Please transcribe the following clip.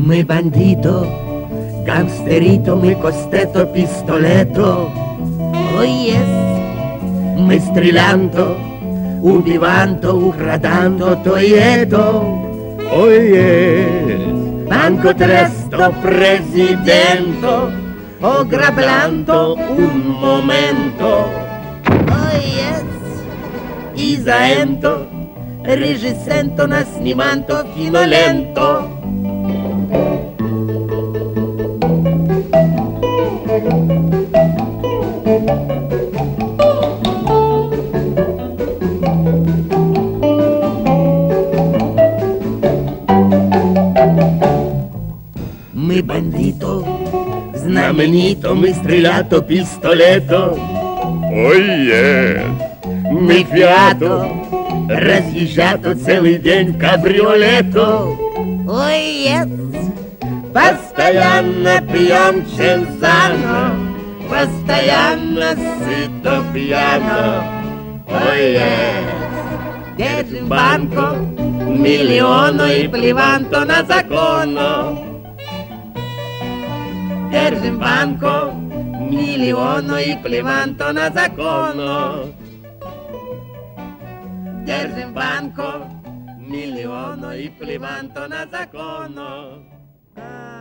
Мы бандито, гангстерито, мы костето, пистолето. Ой, yes. Мы стрелянто, убиванто, украданто, то и это. Ой, yes. Banco tresto, presidento, oggrablando un momento. Oh yes, Isaento, regissento, nasnimanto, finolento. Мы бандито, знаменито, мы стрелято, пистолето. Ой, yes. Мы фиато, разъезжато целый день в кабриолето. Ой, yes. Постоянно пьем ченсано, постоянно сыто пьяно. Ой, yes. Держим банко, миллиону и плеванто на закону. Держим банко, миллиону и плеванто на закону. Держим банко, миллиону и плеванто на закону.